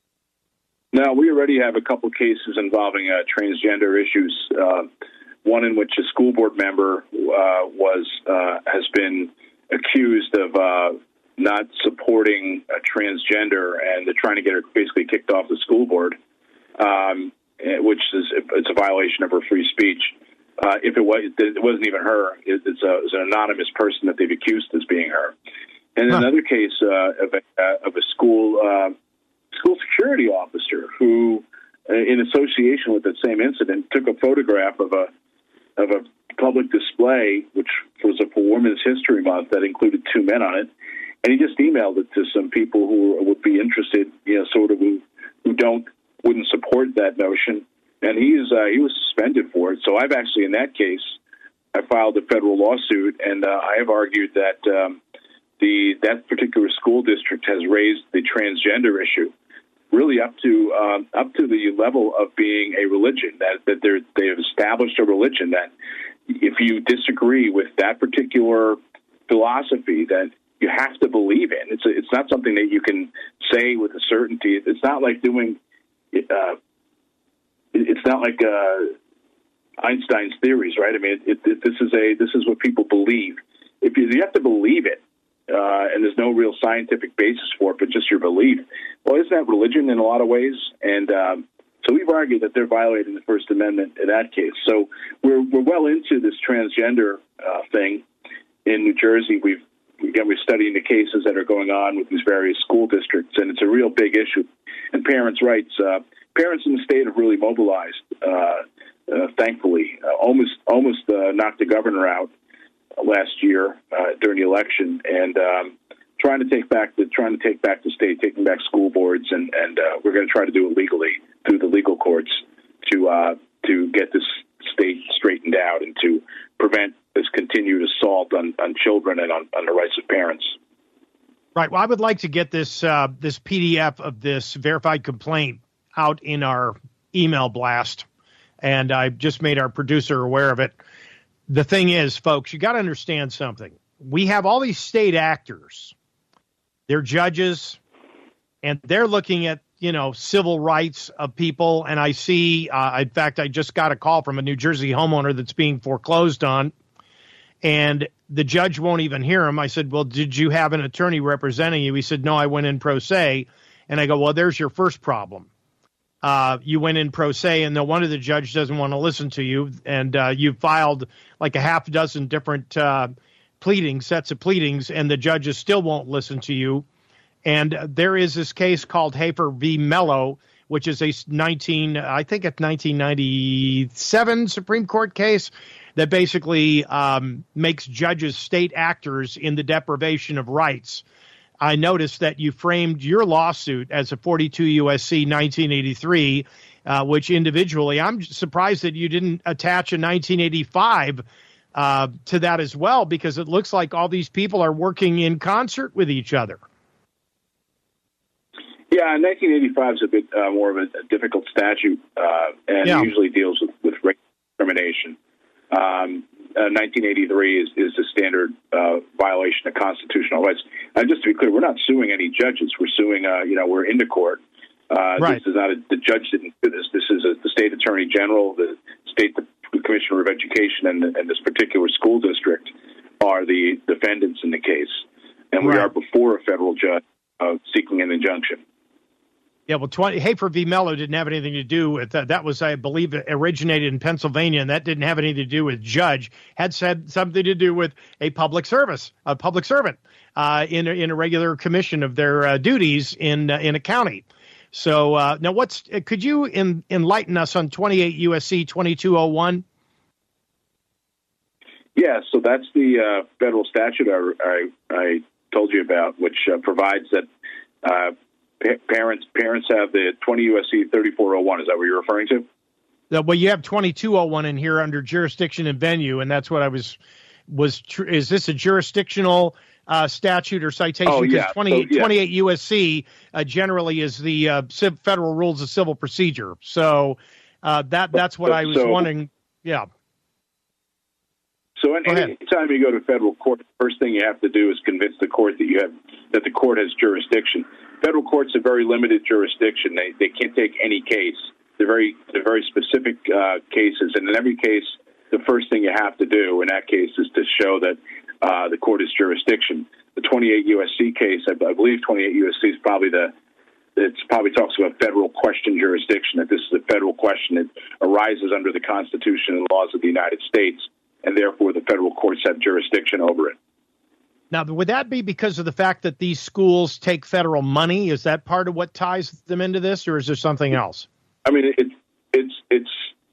No, we already have a couple cases involving uh, transgender issues. Uh, one in which a school board member uh, was uh, has been accused of uh, not supporting a transgender, and they're trying to get her basically kicked off the school board, um, which is it's a violation of her free speech. Uh, if it was, it wasn't even her. It, it's, a, it's an anonymous person that they've accused as being her. And huh. another case uh, of, a, uh, of a school uh, school security officer who, uh, in association with that same incident, took a photograph of a of a public display, which was a, for Women's History Month, that included two men on it, and he just emailed it to some people who would be interested, you know, sort of who, who don't wouldn't support that notion. And he is uh, he was suspended for it. So I've actually, in that case, I filed a federal lawsuit, and uh, I have argued that um, the that particular school district has raised the transgender issue really up to um, up to the level of being a religion. That that they're, they have established a religion that if you disagree with that particular philosophy, that you have to believe in. It's a, it's not something that you can say with a certainty. It's not like doing. Uh, It's not like uh, Einstein's theories, right? I mean, it, it, this is a this is what people believe. If you, you have to believe it, uh, and there's no real scientific basis for it, but just your belief. Well, isn't that religion in a lot of ways? And um, so we've argued that they're violating the First Amendment in that case. So we're we're well into this transgender uh, thing in New Jersey. We've again we're studying the cases that are going on with these various school districts, and it's a real big issue. And parents' rights. Uh, Parents in the state have really mobilized, uh, uh, thankfully. Uh, almost almost uh, knocked the governor out last year uh, during the election, and um, trying to take back the trying to take back the state, taking back school boards, and and uh, we're going to try to do it legally through the legal courts to uh, to get this state straightened out and to prevent this continued assault on, on children and on, on the rights of parents. Right. Well, I would like to get this uh, this P D F of this verified complaint out in our email blast, and I just made our producer aware of it. The thing is, folks, you got to understand something. We have all these state actors. They're judges, and they're looking at, you know, civil rights of people. And I see, uh, in fact, I just got a call from a New Jersey homeowner that's being foreclosed on, and the judge won't even hear him. I said, well, did you have an attorney representing you? He said, no, I went in pro se. And I go, well, there's your first problem. Uh, you went in pro se, and no wonder the judge doesn't want to listen to you. And uh, you filed like a half dozen different uh, pleadings, sets of pleadings, and the judges still won't listen to you. And there is this case called Hafer v. Mello, which is a nineteen, I think it's nineteen ninety-seven Supreme Court case that basically um, makes judges state actors in the deprivation of rights. I noticed that you framed your lawsuit as a forty-two U S C nineteen eighty-three, uh, which individually, I'm surprised that you didn't attach a nineteen eighty-five uh, to that as well, because it looks like all these people are working in concert with each other. Yeah, nineteen eighty-five is a bit uh, more of a, a difficult statute, uh, and yeah. usually deals with, with race discrimination. Um, uh, nineteen eighty-three is, is a standard uh, violation of constitutional rights. And just to be clear, we're not suing any judges. We're suing, uh, you know, we're into court. Uh, right. This is not a, the judge didn't do this. This is a, the state attorney general, the state commissioner of education, and, and this particular school district are the defendants in the case. And we right. are before a federal judge uh, seeking an injunction. Yeah, well, twenty, Hafer v. Mello didn't have anything to do with that. That was, I believe, originated in Pennsylvania, and that didn't have anything to do with judge. Had said something to do with a public service, a public servant uh, in a, in a regular commission of their uh, duties in uh, in a county. So uh, now, what's could you in, enlighten us on twenty-eight U S C twenty-two oh one? Yeah, so that's the uh, federal statute I, I, I told you about, which uh, provides that. Uh, Parents parents have the twenty U S C thirty-four oh one. Is that what you're referring to? Uh, well, you have twenty-two oh one in here under jurisdiction and venue, and that's what I was was. Tr- is this a jurisdictional uh, statute or citation? Oh, yeah. twenty, so, yeah. twenty-eight U S C uh, generally is the uh, civ- federal rules of civil procedure. So uh, that that's what I was so, wondering. Yeah. So any time you go to federal court, the first thing you have to do is convince the court that you have that the court has jurisdiction. Federal courts have very limited jurisdiction. They they can't take any case. They're very they're very specific uh, cases, and in every case, the first thing you have to do in that case is to show that uh, the court has jurisdiction. The twenty-eight U S C case, I, I believe twenty-eight U S C is probably the it probably talks about federal question jurisdiction. That this is a federal question that arises under the Constitution and laws of the United States, and therefore the federal courts have jurisdiction over it. Now, would that be because of the fact that these schools take federal money? Is that part of what ties them into this, or is there something else? I mean, it's it's it's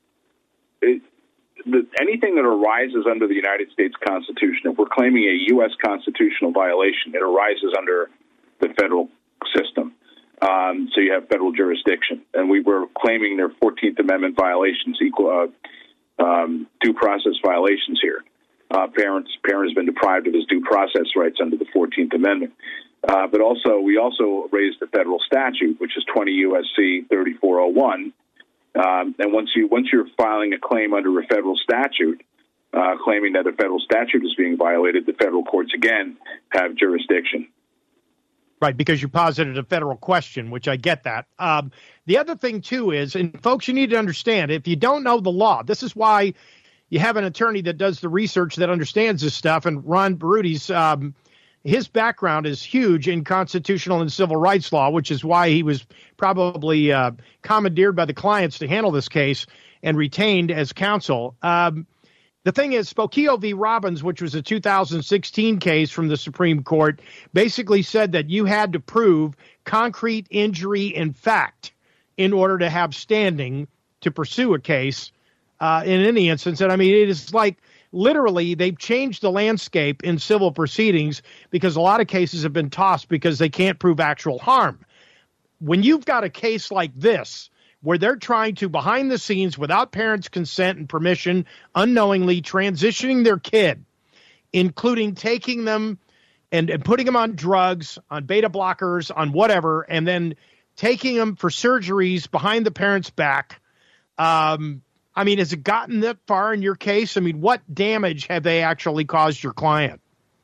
it, the, anything that arises under the United States Constitution. If we're claiming a U S constitutional violation, it arises under the federal system. Um, so you have federal jurisdiction, and we were claiming their fourteenth Amendment violations, equal uh, um, due process violations here. Uh, parents, parents have been deprived of his due process rights under the fourteenth Amendment. Uh, but also, we also raised the federal statute, which is twenty U S C thirty-four oh one. Um, and once you once you're filing a claim under a federal statute, uh, claiming that a federal statute is being violated, the federal courts again have jurisdiction. Right, because you posited a federal question, which I get that. Um, the other thing too is, and folks, you need to understand, if you don't know the law, this is why you have an attorney that does the research that understands this stuff, and Ron Barudi's, um, his background is huge in constitutional and civil rights law, which is why he was probably uh, commandeered by the clients to handle this case and retained as counsel. Um, the thing is, Spokio v. Robbins, which was a two thousand sixteen case from the Supreme Court, basically said that you had to prove concrete injury in fact in order to have standing to pursue a case. Uh, in any instance. And I mean, it is like literally they've changed the landscape in civil proceedings because a lot of cases have been tossed because they can't prove actual harm. When you've got a case like this, where they're trying to, behind the scenes, without parents' consent and permission, unknowingly transitioning their kid, including taking them and, and putting them on drugs, on beta blockers, on whatever, and then taking them for surgeries behind the parents' back, um, I mean, has it gotten that far in your case? I mean, what damage have they actually caused your client?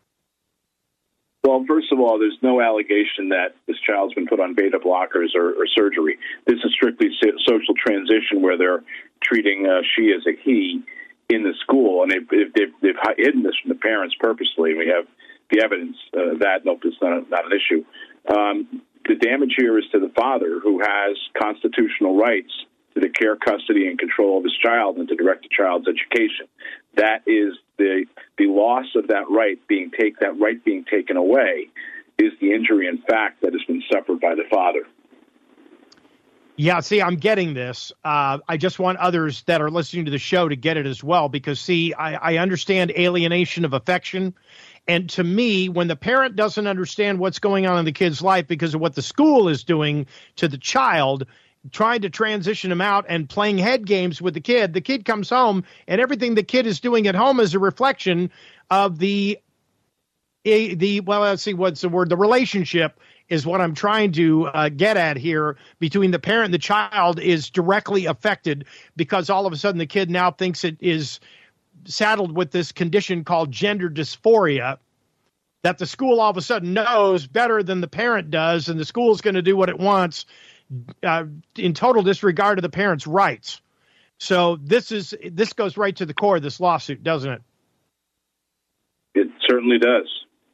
Well, first of all, there's no allegation that this child's been put on beta blockers or, or surgery. This is strictly social transition where they're treating uh, she as a he in the school, and they've, they've, they've hidden this from the parents purposely. We have the evidence uh, that, nope, it's not, a, not an issue. Um, the damage here is to the father, who has constitutional rights to the care, custody, and control of his child and to direct the child's education. That is the the loss of that right being take that right being taken away is the injury in fact that has been suffered by the father. Yeah, see, I'm getting this. Uh, I just want others that are listening to the show to get it as well, because, see, I, I understand alienation of affection. And to me, when the parent doesn't understand what's going on in the kid's life because of what the school is doing to the child, trying to transition him out and playing head games with the kid, the kid comes home and everything the kid is doing at home is a reflection of the, the well, let's see, what's the word? The relationship is what I'm trying to uh, get at here between the parent and the child is directly affected, because all of a sudden the kid now thinks it is saddled with this condition called gender dysphoria that the school all of a sudden knows better than the parent does, and the school is going to do what it wants uh, in total disregard of the parent's rights. So this is this goes right to the core of this lawsuit, doesn't it? It certainly does.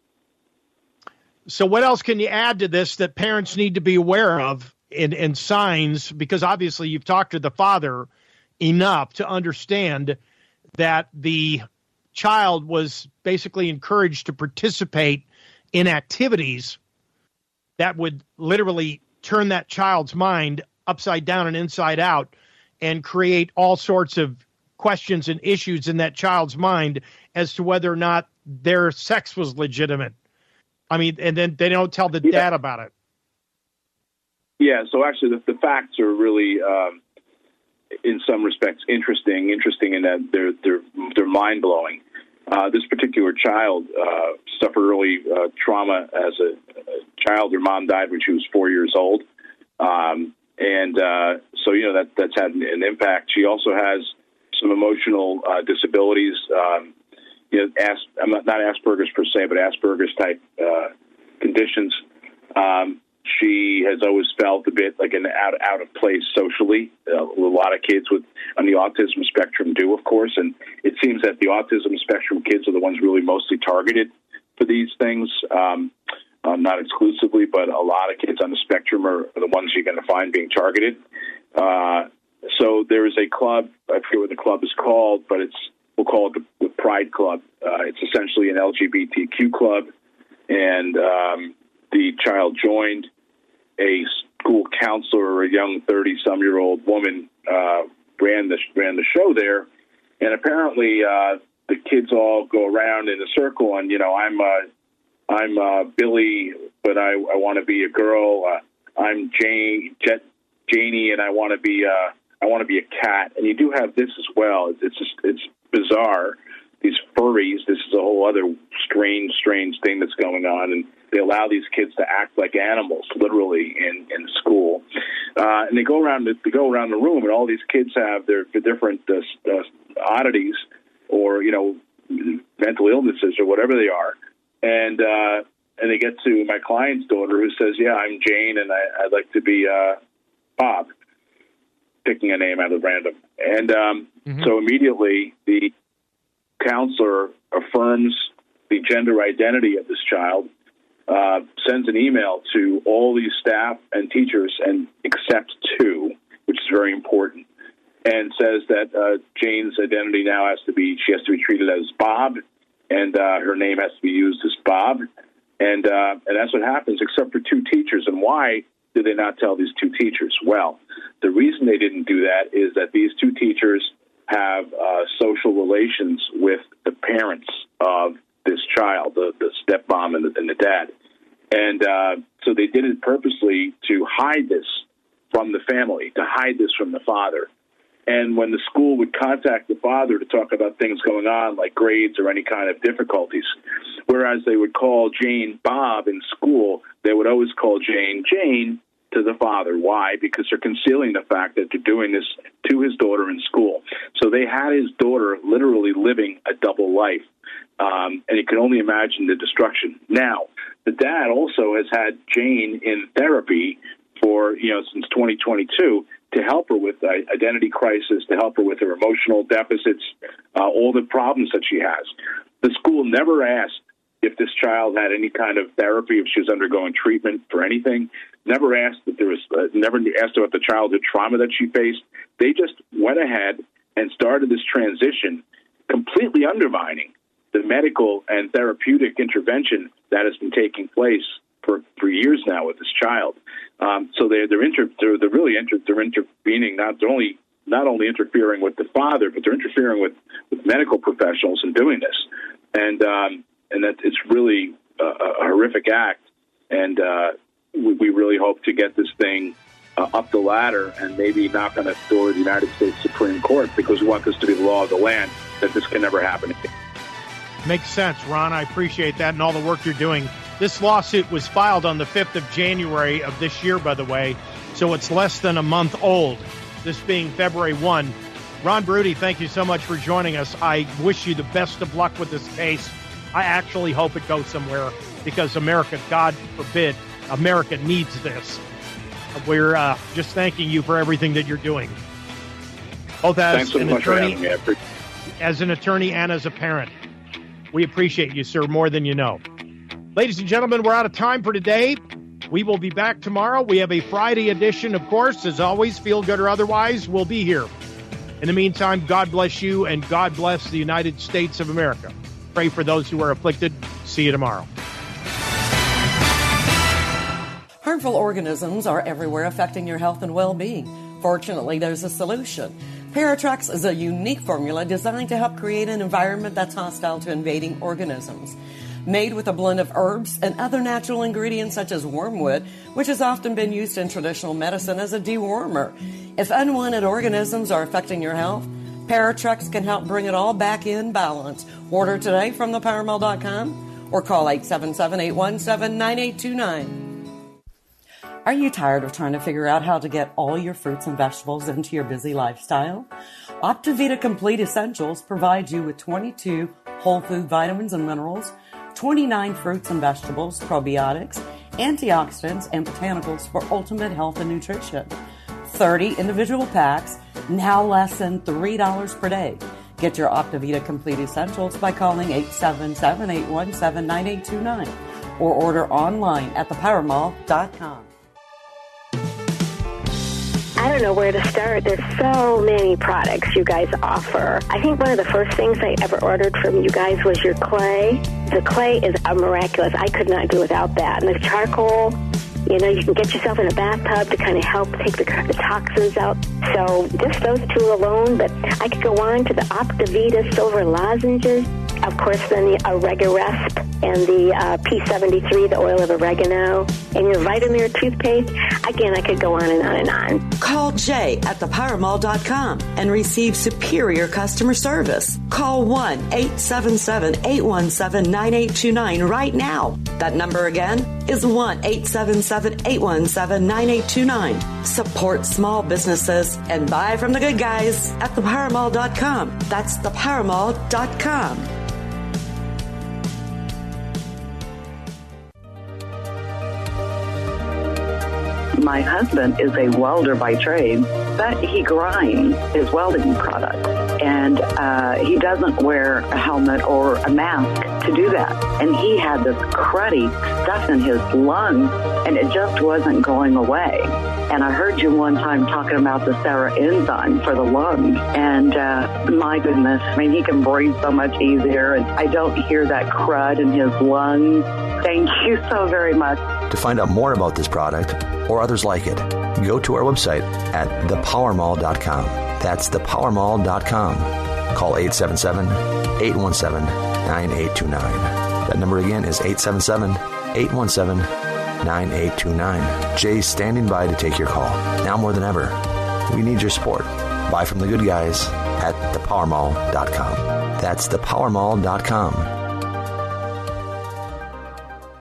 So what else can you add to this that parents need to be aware of in, in signs? Because obviously you've talked to the father enough to understand that the child was basically encouraged to participate in activities that would literally turn that child's mind upside down and inside out and create all sorts of questions and issues in that child's mind as to whether or not their sex was legitimate. I mean, and then they don't tell the yeah. dad about it. Yeah, so actually the, the facts are really, um, in some respects, interesting, interesting in that they're, they're, they're mind-blowing. Uh, this particular child uh, suffered early uh, trauma as a, a child. Her mom died when she was four years old. Um, and uh, so, you know, that that's had an, an impact. She also has some emotional uh, disabilities. Um, you know, as, I'm not, not Asperger's per se, but Asperger's type uh, conditions. Um, she has always felt a bit like an out out of place socially. Uh, a lot of kids with on the autism spectrum do, of course, and it seems that the autism spectrum kids are the ones really mostly targeted for these things. Um, uh, not exclusively, but a lot of kids on the spectrum are, are the ones you're going to find being targeted. Uh, so there is a club. I forget what the club is called, but it's we'll call it the, the Pride Club. Uh, it's essentially an L G B T Q club, and um, the child joined. A school counselor, or a young thirty-some-year-old woman, uh, ran the ran the show there, and apparently uh, the kids all go around in a circle, and you know, I'm uh, I'm uh, Billy, but I, I want to be a girl. Uh, I'm Jane, Jet, Janie, and I want to be uh, I want to be a cat. And you do have this as well. It's, it's just it's bizarre. These furries. This is a whole other strange, strange thing that's going on, and they allow these kids to act like animals, literally, in, in school. Uh, and they go around the, they go around the room, and all these kids have their, their different uh, uh, oddities, or you know, mental illnesses, or whatever they are. And uh, and they get to my client's daughter, who says, "Yeah, I'm Jane, and I, I'd like to be uh, Bob," picking a name out of random. And um, mm-hmm. so immediately the counselor affirms the gender identity of this child, uh, sends an email to all these staff and teachers, and except two, which is very important, and says that uh, Jane's identity now has to be, she has to be treated as Bob, and uh, her name has to be used as Bob. And, uh, and that's what happens, except for two teachers. And why did they not tell these two teachers? Well, the reason they didn't do that is that these two teachers have uh, social relations with the parents of this child, the, the stepmom and the, and the dad. And uh, so they did it purposely to hide this from the family, to hide this from the father. And when the school would contact the father to talk about things going on, like grades or any kind of difficulties, whereas they would call Jane Bob in school, they would always call Jane Jane to the father. Why? Because they're concealing the fact that they're doing this to his daughter in school. So they had his daughter literally living a double life. Um, and you can only imagine the destruction. Now, the dad also has had Jane in therapy for, you know, since twenty twenty-two to help her with identity crisis, to help her with her emotional deficits, uh, all the problems that she has. The school never asked if this child had any kind of therapy, if she was undergoing treatment for anything. Never asked if there was, uh, never asked about the childhood trauma that she faced. They just went ahead and started this transition, completely undermining the medical and therapeutic intervention that has been taking place for, for years now with this child. Um, so they're they're, inter- they're they're really inter- they're intervening. Not they're only not only interfering with the father, but they're interfering with, with medical professionals in doing this, and um, and that it's really a, a horrific act. And uh, we, we really hope to get this thing uh, up the ladder and maybe knock on the door of the United States Supreme Court, because we want this to be the law of the land, that this can never happen again. Makes sense, Ron. I appreciate that and all the work you're doing. This lawsuit was filed on the fifth of January of this year, by the way, so it's less than a month old, this being February first. Ron Baruti, thank you so much for joining us. I wish you the best of luck with this case. I actually hope it goes somewhere, because America, God forbid, America needs this. We're uh, just thanking you for everything that you're doing, both as Thanks so an much attorney, for having me. as an attorney and as a parent. We appreciate you, sir, more than you know. Ladies and gentlemen, we're out of time for today. We will be back tomorrow. We have a Friday edition, of course. As always, feel good or otherwise, we'll be here. In the meantime, God bless you, and God bless the United States of America. Pray for those who are afflicted. See you tomorrow. Harmful organisms are everywhere, affecting your health and well-being. Fortunately, there's a solution. Paratrex is a unique formula designed to help create an environment that's hostile to invading organisms. Made with a blend of herbs and other natural ingredients such as wormwood, which has often been used in traditional medicine as a dewormer. If unwanted organisms are affecting your health, Paratrex can help bring it all back in balance. Order today from the power mall dot com or call eight seven seven, eight one seven, nine eight two nine. Are you tired of trying to figure out how to get all your fruits and vegetables into your busy lifestyle? Optivita Complete Essentials provides you with twenty-two whole food vitamins and minerals, twenty-nine fruits and vegetables, probiotics, antioxidants, and botanicals for ultimate health and nutrition. thirty individual packs, now less than three dollars per day. Get your Optivita Complete Essentials by calling eight seven seven, eight one seven, nine eight two nine or order online at the power mall dot com. I don't know where to start. There's so many products you guys offer. I think one of the first things I ever ordered from you guys was your clay. The clay is a miraculous. I could not do without that. And the charcoal, you know, you can get yourself in a bathtub to kind of help take the, the toxins out. So just those two alone, but I could go on to the Optivita Silver Lozenges. Of course, then the Oregaresp and the uh, P seventy-three, the oil of oregano, and your Vitamir toothpaste. Again, I could go on and on and on. Call Jay at the power mall dot com and receive superior customer service. Call one eight seven seven, eight one seven, nine eight two nine right now. That number again is one eight seven seven, eight one seven, nine eight two nine. Support small businesses and buy from the good guys at the power mall dot com. That's the power mall dot com. My husband is a welder by trade, but he grinds his welding products. And uh, he doesn't wear a helmet or a mask to do that. And he had this cruddy stuff in his lungs, and it just wasn't going away. And I heard you one time talking about the Sarah enzyme for the lungs. And uh, my goodness, I mean, he can breathe so much easier. And I don't hear that crud in his lungs. Thank you so very much. To find out more about this product or others like it, go to our website at the power mall dot com. That's the power mall dot com. Call eight seven seven, eight one seven, nine eight two nine. That number again is eight seven seven, eight one seven, nine eight two nine. Jay's standing by to take your call. Now more than ever, we need your support. Buy from the good guys at the power mall dot com. That's the power mall dot com.